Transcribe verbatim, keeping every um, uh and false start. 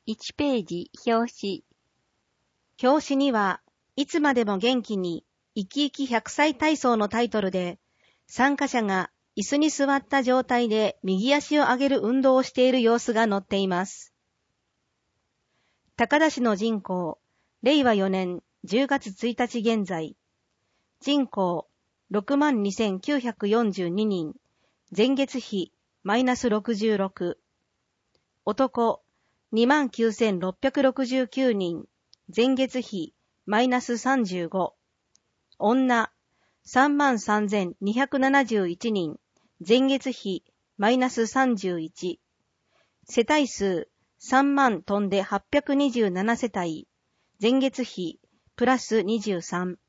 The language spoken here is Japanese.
いちページ、表紙。 表紙には、いつまでも元気に生き生きひゃくさい体操のタイトルで、参加者が椅子に座った状態で右足を上げる運動をしている様子が載っています。高田市の人口、れいわよねんじゅうがつついたち現在、人口 ろくまんにせんきゅうひゃくよんじゅうににん、前月比マイナスろくじゅうろく、男 にまんきゅうせんろっぴゃくろくじゅうきゅうにん、前月比マイナスさんじゅうご、女 さんまんさんぜんにひゃくななじゅういちにん、前月比マイナスさんじゅういち、世帯数さんまん飛んではっぴゃくにじゅうななせたい、前月比プラスにじゅうさん。